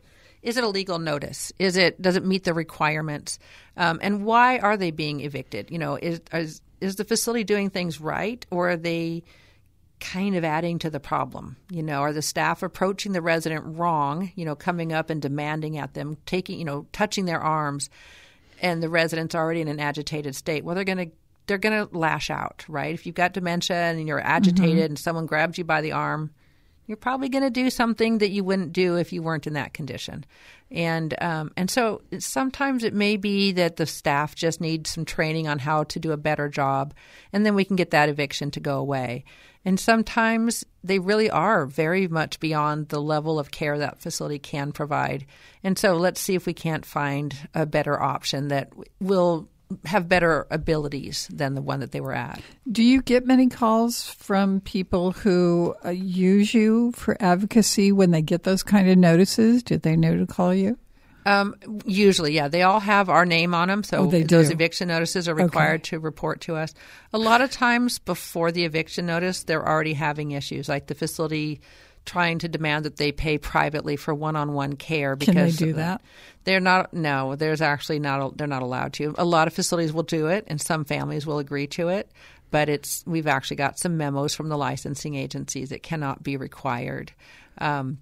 is it a legal notice? Is it does it meet the requirements? Um, and why are they being evicted? You know, is, is is the facility doing things right, or are they kind of adding to the problem? You know, are the staff approaching the resident wrong? You know, coming up and demanding at them, taking you know, touching their arms, and the resident's already in an agitated state. Well, they're going to they're going to lash out, right? If you've got dementia and you're agitated mm-hmm. and someone grabs you by the arm, you're probably going to do something that you wouldn't do if you weren't in that condition. And um, and so sometimes it may be that the staff just need some training on how to do a better job, and then we can get that eviction to go away. And sometimes they really are very much beyond the level of care that facility can provide. And so let's see if we can't find a better option that will have better abilities than the one that they were at. Do you get many calls from people who uh, use you for advocacy when they get those kind of notices? Did they know to call you? Um, usually, yeah. They all have our name on them, so oh, they those do. eviction notices are required okay. to report to us. A lot of times before the eviction notice, they're already having issues, like the facility trying to demand that they pay privately for one-on-one care. Because Can they do that? They're not. No, there's actually not. They're not allowed to. A lot of facilities will do it, and some families will agree to it. But it's we've actually got some memos from the licensing agencies that cannot be required, um,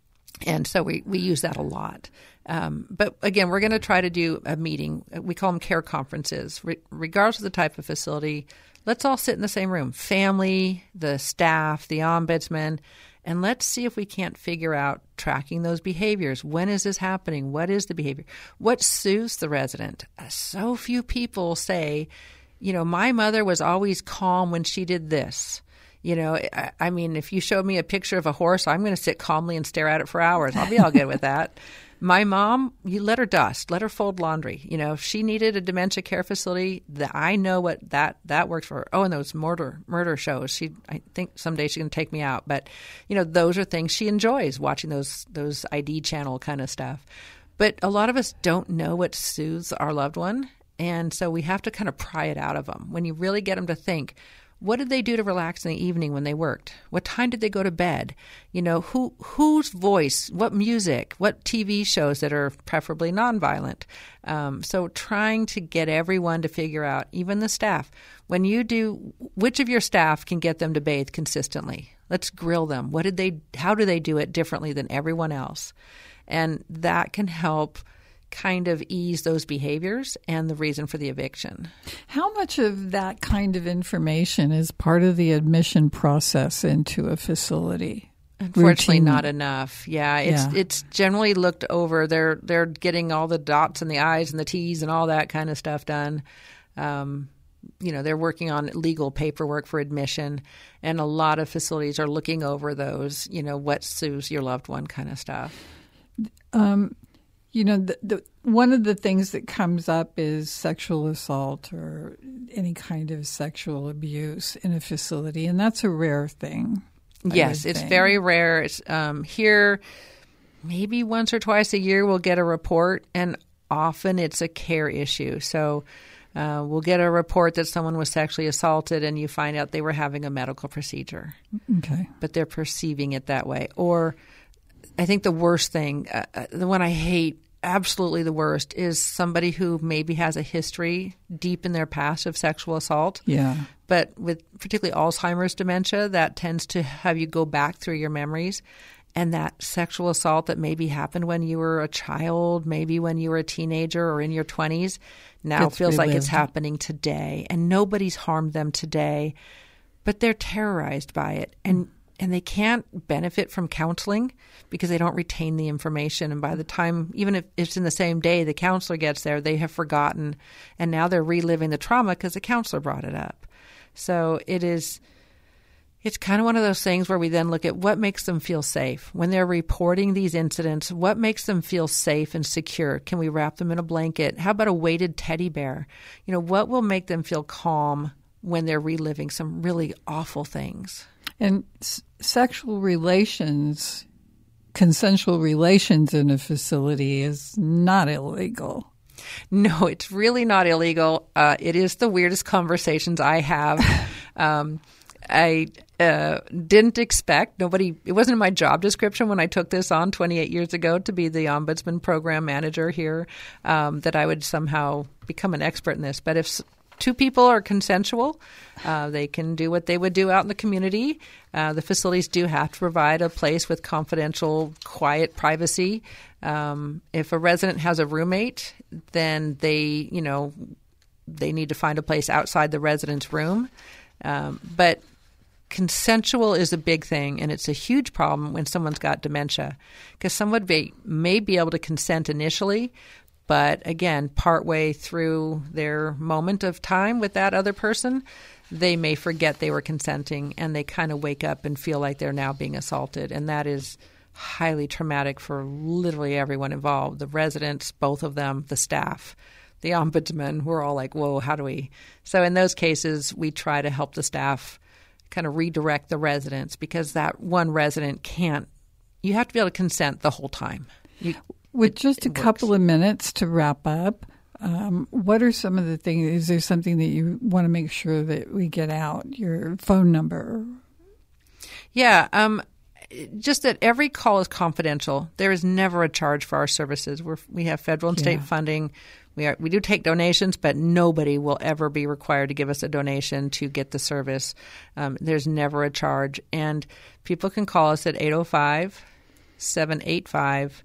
and so we we use that a lot. Um, but again, we're going to try to do a meeting. We call them care conferences, Re- regardless of the type of facility. Let's all sit in the same room: family, the staff, the ombudsman. And let's see if we can't figure out tracking those behaviors. When is this happening? What is the behavior? What soothes the resident? Uh, so few people say, you know, my mother was always calm when she did this. You know, I, I mean, if you showed me a picture of a horse, I'm going to sit calmly and stare at it for hours. I'll be all good with that. My mom, you let her dust, let her fold laundry. You know, if she needed a dementia care facility, that I know what that that worked for her. Oh, and those murder murder shows. She, I think someday she's going to take me out. But you know, those are things she enjoys, watching those those I D channel kind of stuff. But a lot of us don't know what soothes our loved one, and so we have to kind of pry it out of them. When you really get them to think, what did they do to relax in the evening when they worked? What time did they go to bed? You know, who whose voice, what music, what T V shows that are preferably nonviolent? Um, so trying to get everyone to figure out, even the staff, when you do, which of your staff can get them to bathe consistently? Let's grill them. What did they? How do they do it differently than everyone else? And that can help kind of ease those behaviors and the reason for the eviction. How much of that kind of information is part of the admission process into a facility? Unfortunately, Routine. not enough. Yeah, it's Yeah. it's generally looked over. They're they're getting all the dots and the I's and the T's and all that kind of stuff done. Um, you know, they're working on legal paperwork for admission, and a lot of facilities are looking over those, you know, what soothes your loved one kind of stuff. Um, you know, the, the, one of the things that comes up is sexual assault or any kind of sexual abuse in a facility, and that's a rare thing. I Yes, would it's think. very rare. It's, um, here, maybe once or twice a year we'll get a report, and often it's a care issue. So uh, we'll get a report that someone was sexually assaulted, and you find out they were having a medical procedure. Okay. But they're perceiving it that way. Or I think the worst thing, uh, the one I hate, absolutely the worst, is somebody who maybe has a history deep in their past of sexual assault. Yeah. But with particularly Alzheimer's dementia, that tends to have you go back through your memories. And that sexual assault that maybe happened when you were a child, maybe when you were a teenager or in your twenties, now Gets feels like relived. it's happening today. And nobody's harmed them today, but they're terrorized by it. And and they can't benefit from counseling because they don't retain the information. And by the time, even if it's in the same day the counselor gets there, they have forgotten. And now they're reliving the trauma because the counselor brought it up. So it is, it's kind of one of those things where we then look at what makes them feel safe. When they're reporting these incidents, what makes them feel safe and secure? Can we wrap them in a blanket? How about a weighted teddy bear? You know, what will make them feel calm when they're reliving some really awful things? And s- sexual relations, consensual relations in a facility is not illegal. No, it's really not illegal. Uh, it is the weirdest conversations I have. um, I uh, didn't expect, nobody, it wasn't in my job description when I took this on twenty-eight years ago to be the Ombudsman Program Manager here, um, that I would somehow become an expert in this. But if two people are consensual, uh, they can do what they would do out in the community. Uh, the facilities do have to provide a place with confidential, quiet privacy. Um, if a resident has a roommate, then they, you know, they need to find a place outside the resident's room. Um, but consensual is a big thing, and it's a huge problem when someone's got dementia, because someone may, may be able to consent initially, but again, partway through their moment of time with that other person, they may forget they were consenting, and they kind of wake up and feel like they're now being assaulted. And that is highly traumatic for literally everyone involved, the residents, both of them, the staff, the ombudsman. We're all like, whoa, how do we? So in those cases, we try to help the staff kind of redirect the residents, because that one resident can't – you have to be able to consent the whole time. You, With just a works. couple of minutes to wrap up, um, what are some of the things? Is there something that you want to make sure that we get out? Your phone number? Yeah, um, just that every call is confidential. There is never a charge for our services. We're, we have federal and Yeah. state funding. We are we do take donations, but nobody will ever be required to give us a donation to get the service. Um, there's never a charge, and people can call us at eight oh five, seven eight five,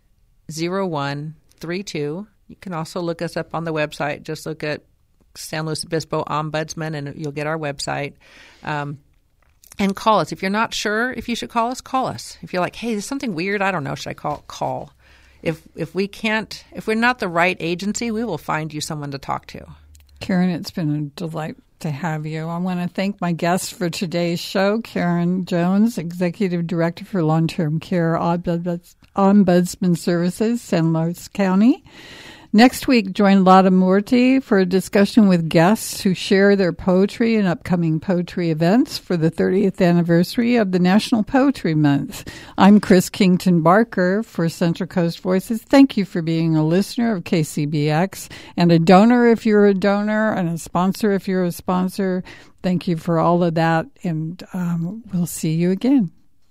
oh one three two. You can also look us up on the website. Just look at San Luis Obispo Ombudsman, and you'll get our website. Um, and call us. If you're not sure if you should call us, call us. If you're like, hey, there's something weird, I don't know, should I call? Call. If if we can't, if we're not the right agency, we will find you someone to talk to. Karen, it's been a delight to have you. I want to thank my guest for today's show, Karen Jones, Executive Director for Long-Term Care Ombudsman Services, San Luis County. Next week, join Lada Murti for a discussion with guests who share their poetry and upcoming poetry events for the thirtieth anniversary of the National Poetry Month. I'm Chris Kington Barker for Central Coast Voices. Thank you for being a listener of K C B X and a donor if you're a donor and a sponsor if you're a sponsor. Thank you for all of that, and um, we'll see you again.